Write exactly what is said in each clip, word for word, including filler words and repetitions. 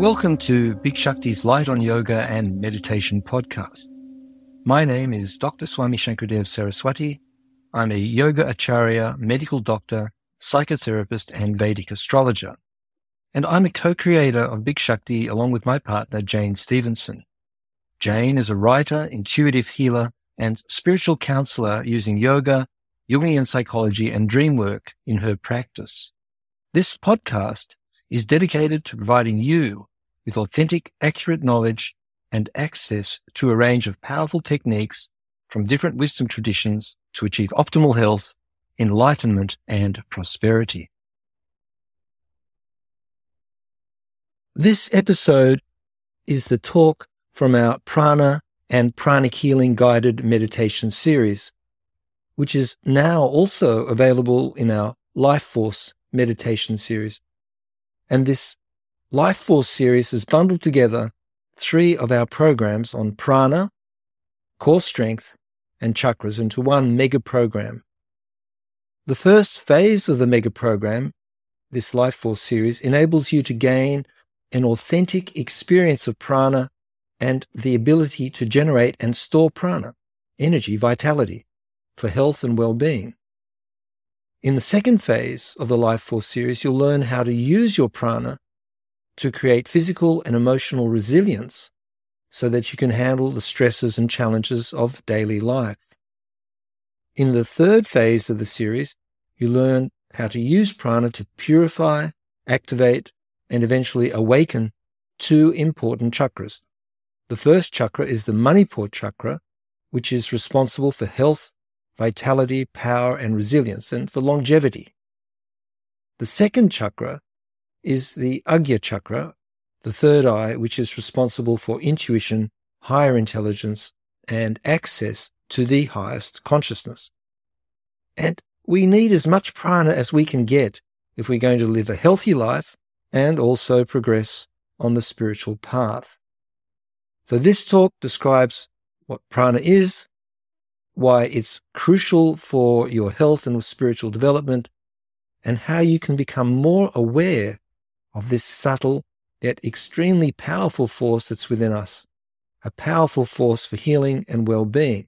Welcome to Big Shakti's Light on Yoga and Meditation podcast. My name is Doctor Swami Shankardev Saraswati. I'm a yoga acharya, medical doctor, psychotherapist, and Vedic astrologer. And I'm a co-creator of Big Shakti along with my partner, Jane Stevenson. Jane is a writer, intuitive healer, and spiritual counselor using yoga, Jungian psychology, and dream work in her practice. This podcast is dedicated to providing you with authentic, accurate knowledge and access to a range of powerful techniques from different wisdom traditions to achieve optimal health, enlightenment, and prosperity. This episode is the talk from our Prana and Pranic Healing Guided Meditation series, which is now also available in our Life Force meditation series. And this Life Force series has bundled together three of our programs on prana, core strength, and chakras into one mega program. The first phase of the mega program, this Life Force series, enables you to gain an authentic experience of prana and the ability to generate and store prana, energy, vitality, for health and well-being. In the second phase of the Life Force series, you'll learn how to use your prana to create physical and emotional resilience so that you can handle the stresses and challenges of daily life. In the third phase of the series, you learn how to use prana to purify, activate, and eventually awaken two important chakras. The first chakra is the Manipur chakra, which is responsible for health, vitality, power, and resilience, and for longevity. The second chakra is the Agya chakra, the third eye, which is responsible for intuition, higher intelligence, and access to the highest consciousness. And we need as much prana as we can get if we're going to live a healthy life and also progress on the spiritual path. So this talk describes what prana is, why it's crucial for your health and spiritual development, and how you can become more aware of this subtle yet extremely powerful force that's within us, a powerful force for healing and well-being.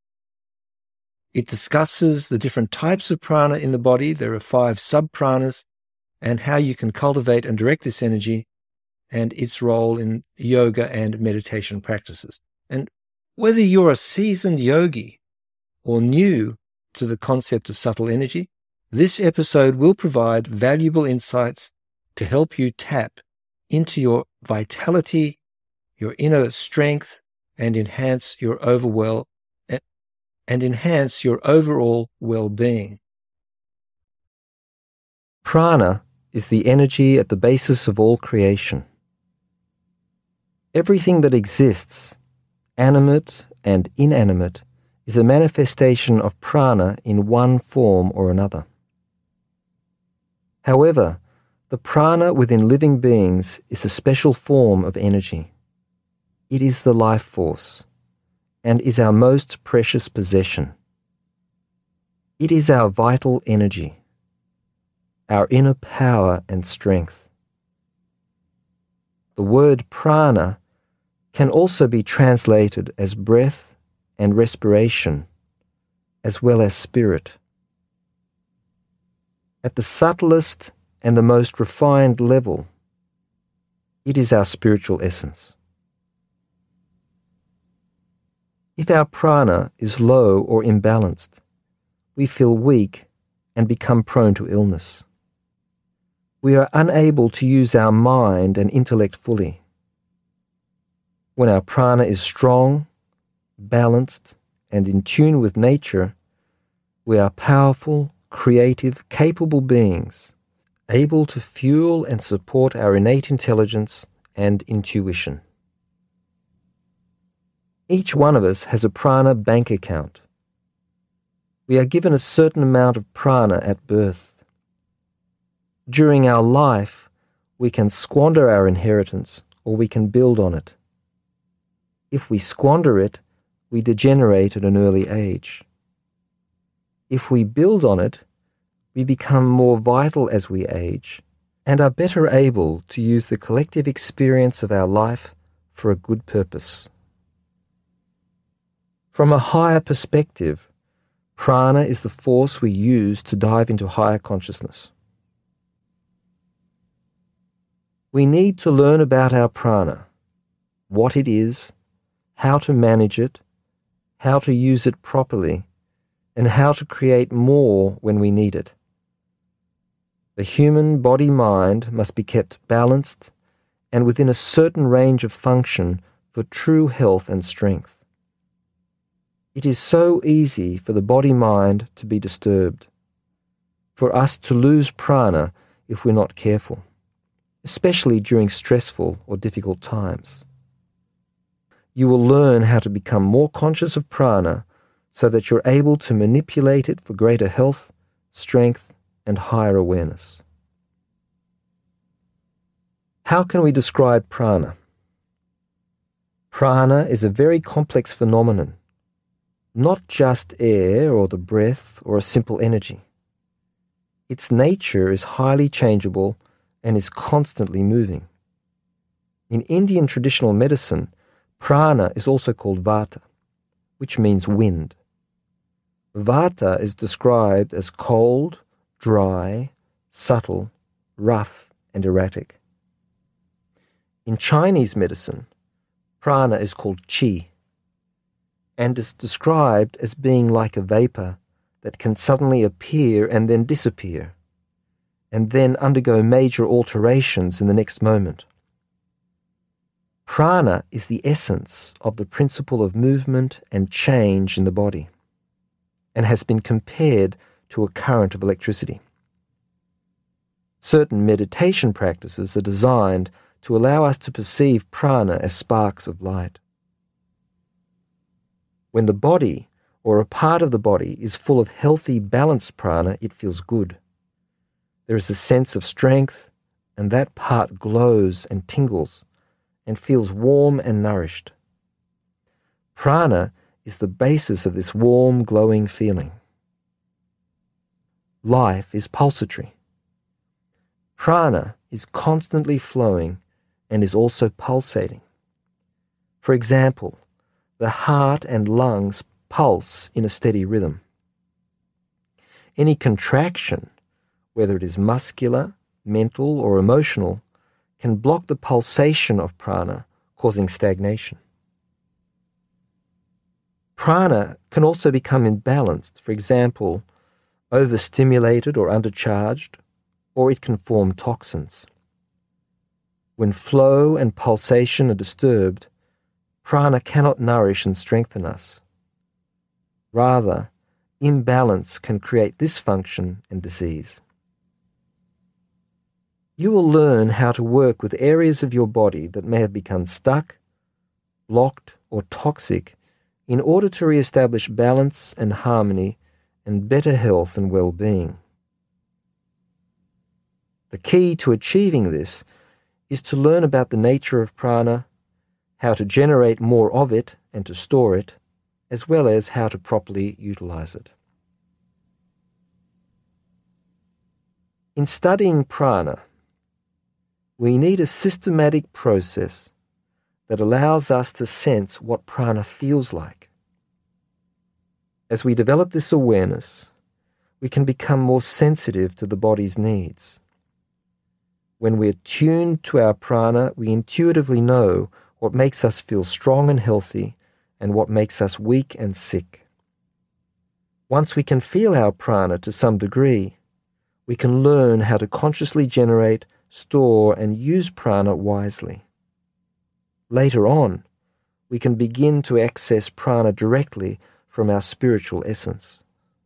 It discusses the different types of prana in the body. There are five sub-pranas, and how you can cultivate and direct this energy and its role in yoga and meditation practices. And whether you're a seasoned yogi or new to the concept of subtle energy, this episode will provide valuable insights to help you tap into your vitality, your inner strength, and enhance your overwell and enhance your overall well-being. Prana is the energy at the basis of all creation. Everything that exists, animate and inanimate, is a manifestation of prana in one form or another. However, the prana within living beings is a special form of energy. It is the life force and is our most precious possession. It is our vital energy, our inner power and strength. The word prana can also be translated as breath and respiration, as well as spirit. At the subtlest and the most refined level, it is our spiritual essence. If our prana is low or imbalanced, we feel weak and become prone to illness. We are unable to use our mind and intellect fully. When our prana is strong, balanced, and in tune with nature, we are powerful, creative, capable beings, able to fuel and support our innate intelligence and intuition. Each one of us has a prana bank account. We are given a certain amount of prana at birth. During our life, we can squander our inheritance or we can build on it. If we squander it, we degenerate at an early age. If we build on it, we become more vital as we age and are better able to use the collective experience of our life for a good purpose. From a higher perspective, prana is the force we use to dive into higher consciousness. We need to learn about our prana, what it is, how to manage it, how to use it properly, and how to create more when we need it. The human body-mind must be kept balanced and within a certain range of function for true health and strength. It is so easy for the body-mind to be disturbed, for us to lose prana if we're not careful, especially during stressful or difficult times. You will learn how to become more conscious of prana so that you're able to manipulate it for greater health, strength, and higher awareness. How can we describe prana? Prana is a very complex phenomenon, not just air or the breath or a simple energy. Its nature is highly changeable and is constantly moving. In Indian traditional medicine, prana is also called vata, which means wind. Vata is described as cold, dry, subtle, rough, and erratic. In Chinese medicine, prana is called qi, and is described as being like a vapor that can suddenly appear and then disappear, and then undergo major alterations in the next moment. Prana is the essence of the principle of movement and change in the body, and has been compared to a current of electricity. Certain meditation practices are designed to allow us to perceive prana as sparks of light. When the body, or a part of the body, is full of healthy, balanced prana, it feels good. There is a sense of strength, and that part glows and tingles, and feels warm and nourished. Prana is the basis of this warm, glowing feeling. Life is pulsatory. Prana is constantly flowing and is also pulsating. For example, the heart and lungs pulse in a steady rhythm. Any contraction, whether it is muscular, mental, or emotional, can block the pulsation of prana, causing stagnation. Prana can also become imbalanced, for example, overstimulated or undercharged, or it can form toxins. When flow and pulsation are disturbed, prana cannot nourish and strengthen us. Rather, imbalance can create dysfunction and disease. You will learn how to work with areas of your body that may have become stuck, blocked, or toxic in order to re-establish balance and harmony and better health and well-being. The key to achieving this is to learn about the nature of prana, how to generate more of it and to store it, as well as how to properly utilize it. In studying prana, we need a systematic process that allows us to sense what prana feels like. As we develop this awareness, we can become more sensitive to the body's needs. When we're tuned to our prana, we intuitively know what makes us feel strong and healthy and what makes us weak and sick. Once we can feel our prana to some degree, we can learn how to consciously generate, store, and use prana wisely. Later on, we can begin to access prana directly from our spiritual essence.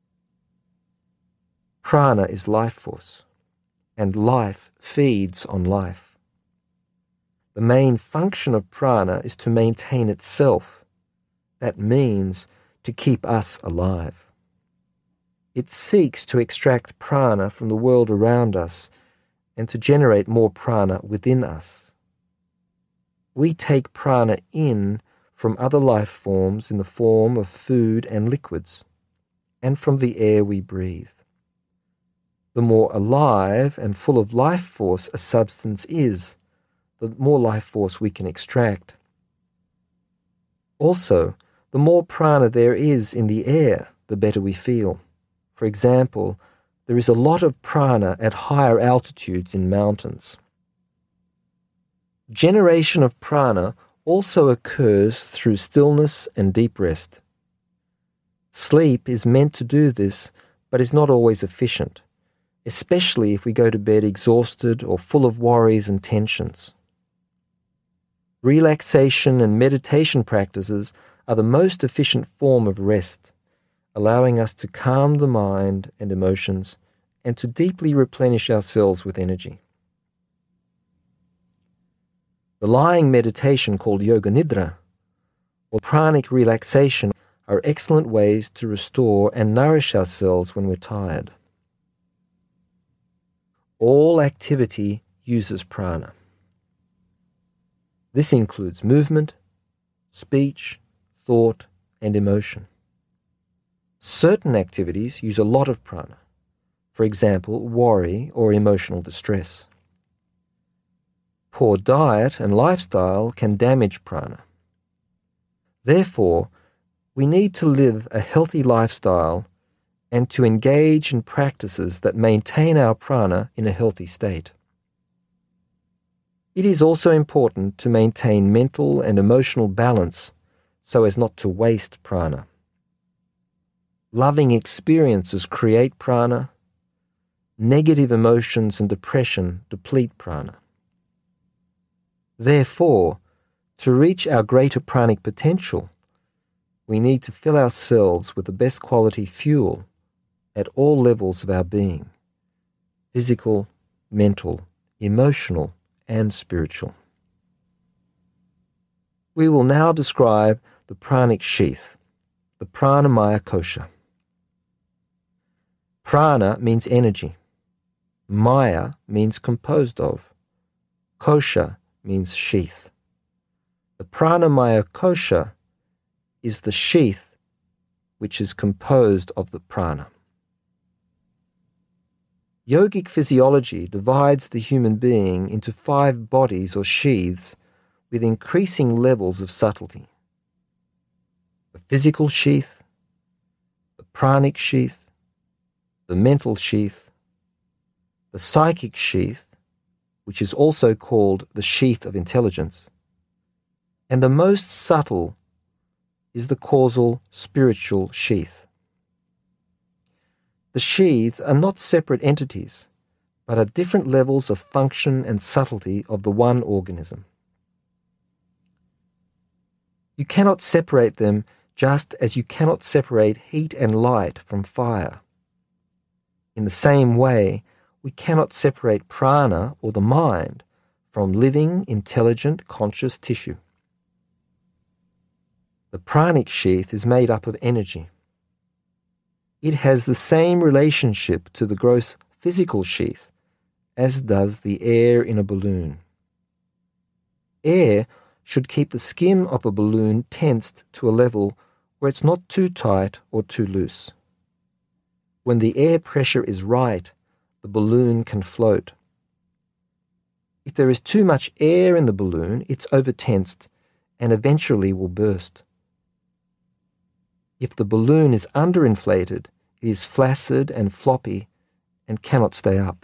Prana is life force, and life feeds on life. The main function of prana is to maintain itself. That means to keep us alive. It seeks to extract prana from the world around us and to generate more prana within us. We take prana in from other life forms in the form of food and liquids, and from the air we breathe. The more alive and full of life force a substance is, the more life force we can extract. Also, the more prana there is in the air, the better we feel. For example, there is a lot of prana at higher altitudes in mountains. Generation of prana also occurs through stillness and deep rest. Sleep is meant to do this, but is not always efficient, especially if we go to bed exhausted or full of worries and tensions. Relaxation and meditation practices are the most efficient form of rest, allowing us to calm the mind and emotions and to deeply replenish ourselves with energy. The lying meditation called Yoga Nidra or pranic relaxation are excellent ways to restore and nourish ourselves when we're tired. All activity uses prana. This includes movement, speech, thought, and emotion. Certain activities use a lot of prana, for example, worry or emotional distress. Poor diet and lifestyle can damage prana. Therefore, we need to live a healthy lifestyle and to engage in practices that maintain our prana in a healthy state. It is also important to maintain mental and emotional balance so as not to waste prana. Loving experiences create prana. Negative emotions and depression deplete prana. Therefore, to reach our greater pranic potential, we need to fill ourselves with the best quality fuel at all levels of our being: physical, mental, emotional, and spiritual. We will now describe the pranic sheath, the pranamaya kosha. Prana means energy. Maya means composed of. Kosha means sheath. The pranamaya kosha is the sheath which is composed of the prana. Yogic physiology divides the human being into five bodies or sheaths with increasing levels of subtlety. The physical sheath, the pranic sheath, the mental sheath, the psychic sheath, which is also called the sheath of intelligence, and the most subtle is the causal spiritual sheath. The sheaths are not separate entities, but are different levels of function and subtlety of the one organism. You cannot separate them just as you cannot separate heat and light from fire. In the same way, we cannot separate prana or the mind from living, intelligent, conscious tissue. The pranic sheath is made up of energy. It has the same relationship to the gross physical sheath as does the air in a balloon. Air should keep the skin of a balloon tensed to a level where it's not too tight or too loose. When the air pressure is right, the balloon can float. If there is too much air in the balloon, it's overtensed and eventually will burst. If the balloon is underinflated, it is flaccid and floppy and cannot stay up.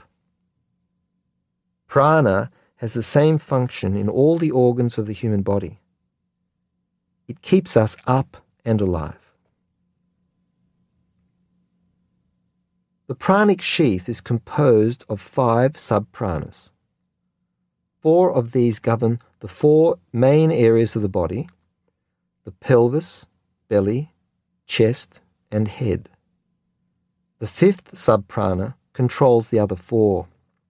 Prana has the same function in all the organs of the human body. It keeps us up and alive. The pranic sheath is composed of five sub-pranas. Four of these govern the four main areas of the body: the pelvis, belly, chest, and head. The fifth sub-prana controls the other four.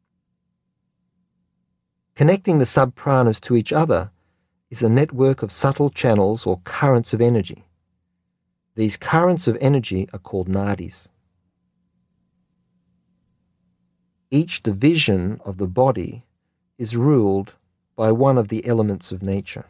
Connecting the sub-pranas to each other is a network of subtle channels or currents of energy. These currents of energy are called nadis. Each division of the body is ruled by one of the elements of nature.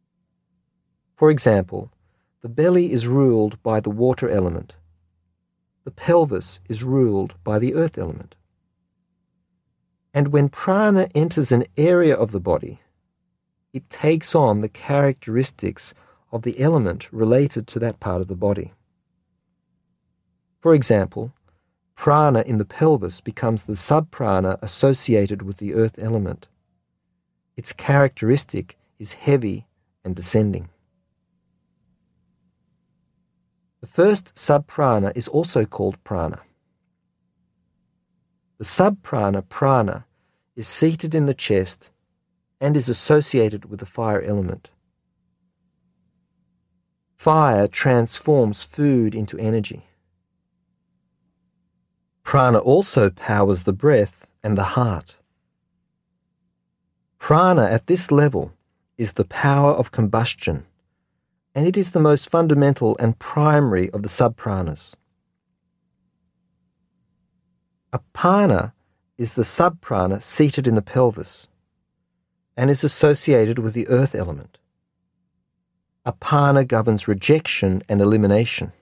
For example, the belly is ruled by the water element, the pelvis is ruled by the earth element. And when prana enters an area of the body, it takes on the characteristics of the element related to that part of the body. For example, prana in the pelvis becomes the subprana associated with the earth element. Its characteristic is heavy and descending. The first subprana is also called prana. The subprana prana is seated in the chest and is associated with the fire element. Fire transforms food into energy. Prana also powers the breath and the heart. Prana at this level is the power of combustion, and it is the most fundamental and primary of the subpranas. Apana is the subprana seated in the pelvis and is associated with the earth element. Apana governs rejection and elimination.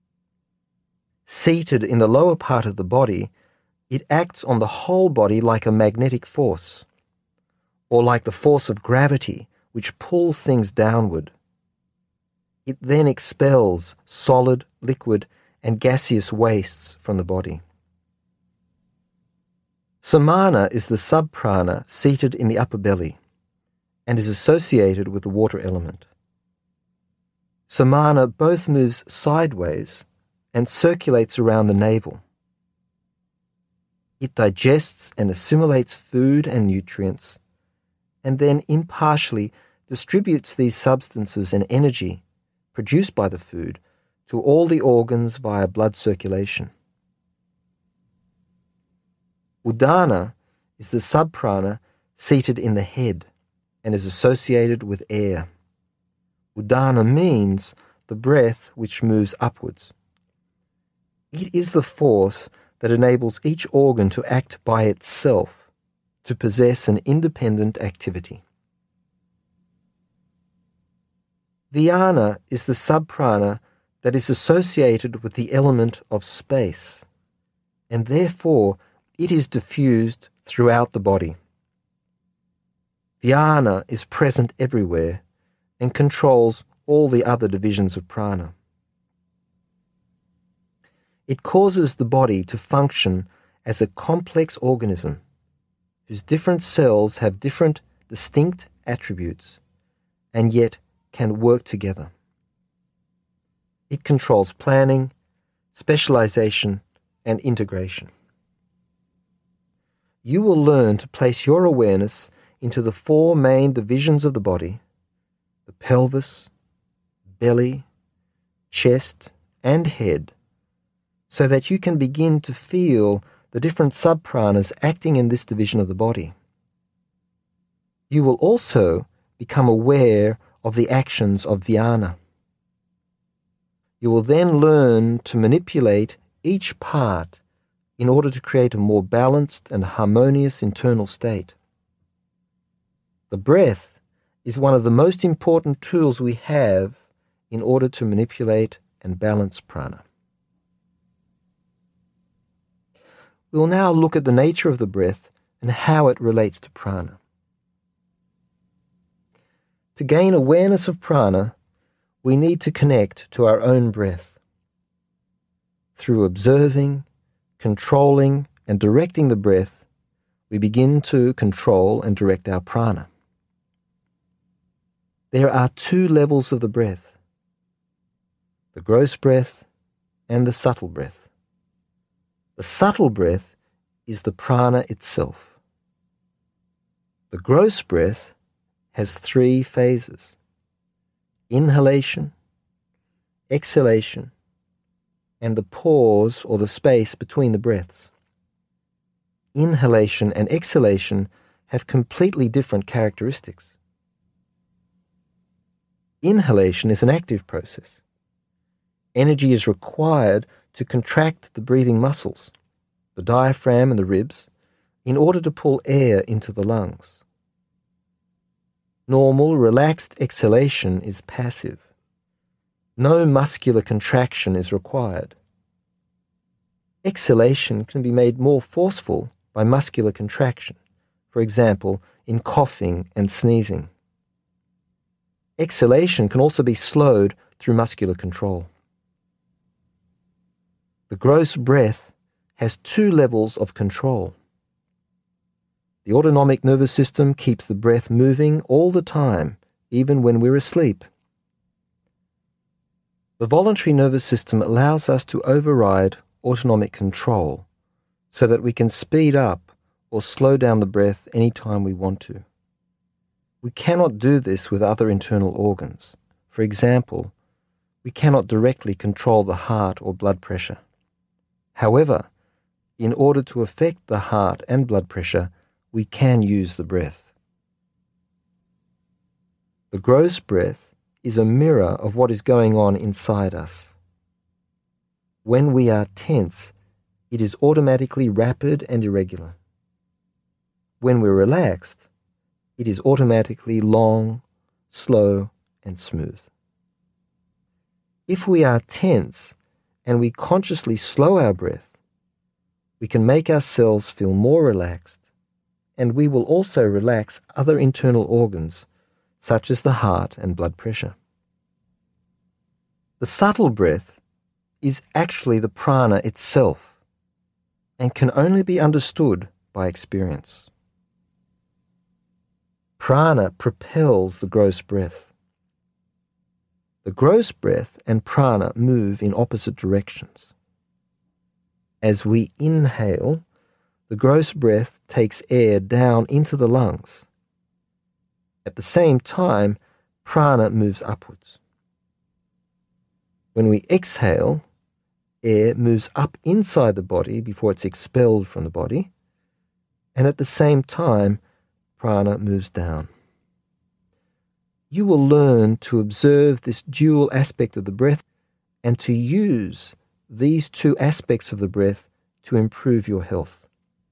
Seated in the lower part of the body, it acts on the whole body like a magnetic force, or like the force of gravity which pulls things downward. It then expels solid, liquid, and gaseous wastes from the body. Samana is the subprana seated in the upper belly and is associated with the water element. Samana both moves sideways and circulates around the navel. It digests and assimilates food and nutrients, and then impartially distributes these substances and energy produced by the food to all the organs via blood circulation. Udana is the subprana seated in the head and is associated with air. Udana means the breath which moves upwards. It is the force that enables each organ to act by itself, to possess an independent activity. Vyana is the subprana that is associated with the element of space, and therefore it is diffused throughout the body. Vyana is present everywhere and controls all the other divisions of prana. It causes the body to function as a complex organism whose different cells have different distinct attributes and yet can work together. It controls planning, specialization, and integration. You will learn to place your awareness into the four main divisions of the body: the pelvis, belly, chest, and head, so that you can begin to feel the different subpranas acting in this division of the body. You will also become aware of the actions of Vyana. You will then learn to manipulate each part in order to create a more balanced and harmonious internal state. The breath is one of the most important tools we have in order to manipulate and balance prana. We will now look at the nature of the breath and how it relates to prana. To gain awareness of prana, we need to connect to our own breath. Through observing, controlling, and directing the breath, we begin to control and direct our prana. There are two levels of the breath: the gross breath and the subtle breath. The subtle breath is the prana itself. The gross breath has three phases: inhalation, exhalation, and the pause or the space between the breaths. Inhalation and exhalation have completely different characteristics. Inhalation is an active process. Energy is required to contract the breathing muscles, the diaphragm and the ribs, in order to pull air into the lungs. Normal, relaxed exhalation is passive. No muscular contraction is required. Exhalation can be made more forceful by muscular contraction, for example, in coughing and sneezing. Exhalation can also be slowed through muscular control. The gross breath has two levels of control. The autonomic nervous system keeps the breath moving all the time, even when we're asleep. The voluntary nervous system allows us to override autonomic control so that we can speed up or slow down the breath anytime we want to. We cannot do this with other internal organs. For example, we cannot directly control the heart or blood pressure. However, in order to affect the heart and blood pressure, we can use the breath. The gross breath is a mirror of what is going on inside us. When we are tense, it is automatically rapid and irregular. When we're relaxed, it is automatically long, slow, and smooth. If we are tense and we consciously slow our breath, we can make ourselves feel more relaxed, and we will also relax other internal organs, such as the heart and blood pressure. The subtle breath is actually the prana itself and can only be understood by experience. Prana propels the gross breath. The gross breath and prana move in opposite directions. As we inhale, the gross breath takes air down into the lungs. At the same time, prana moves upwards. When we exhale, air moves up inside the body before it's expelled from the body, and at the same time, prana moves down. You will learn to observe this dual aspect of the breath and to use these two aspects of the breath to improve your health.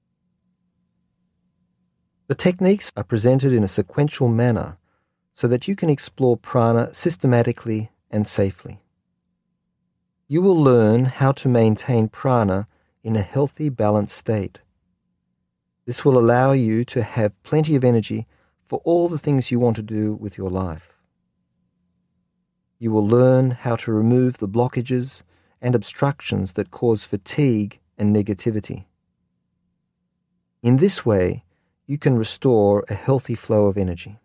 The techniques are presented in a sequential manner so that you can explore prana systematically and safely. You will learn how to maintain prana in a healthy, balanced state. This will allow you to have plenty of energy for all the things you want to do with your life. You will learn how to remove the blockages and obstructions that cause fatigue and negativity. In this way, you can restore a healthy flow of energy.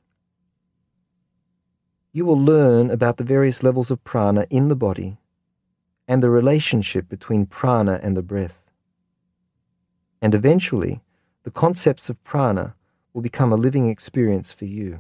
You will learn about the various levels of prana in the body and the relationship between prana and the breath. And eventually, the concepts of prana will become a living experience for you.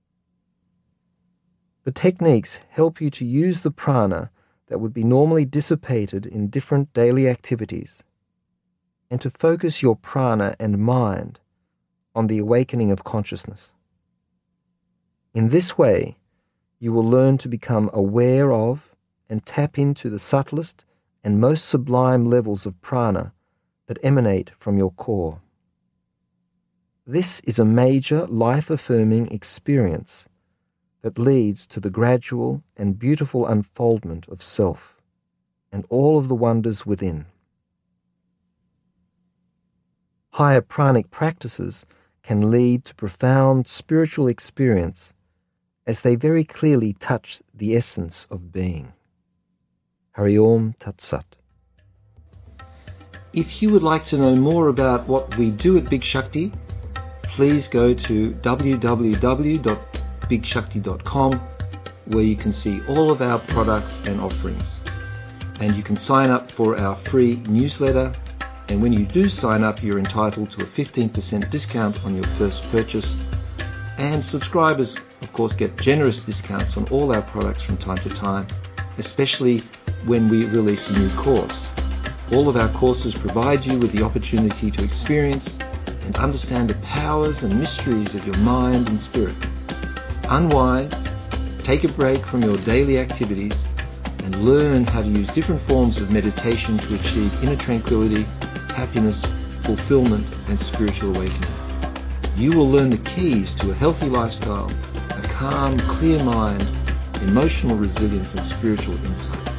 The techniques help you to use the prana that would be normally dissipated in different daily activities and to focus your prana and mind on the awakening of consciousness. In this way, you will learn to become aware of and tap into the subtlest and most sublime levels of prana that emanate from your core. This is a major life-affirming experience that leads to the gradual and beautiful unfoldment of self and all of the wonders within. Higher pranic practices can lead to profound spiritual experience as they very clearly touch the essence of being. Hari Om Tat Sat. If you would like to know more about what we do at Big Shakti, please go to w w w dot big shakti dot com, where you can see all of our products and offerings. And you can sign up for our free newsletter, and when you do sign up, you're entitled to a fifteen percent discount on your first purchase. And subscribers, of course, get generous discounts on all our products from time to time, especially when we release a new course. All of our courses provide you with the opportunity to experience and understand the powers and mysteries of your mind and spirit. Unwind, take a break from your daily activities, and learn how to use different forms of meditation to achieve inner tranquility, happiness, fulfillment, and spiritual awakening. You will learn the keys to a healthy lifestyle, a calm, clear mind, emotional resilience, and spiritual insight.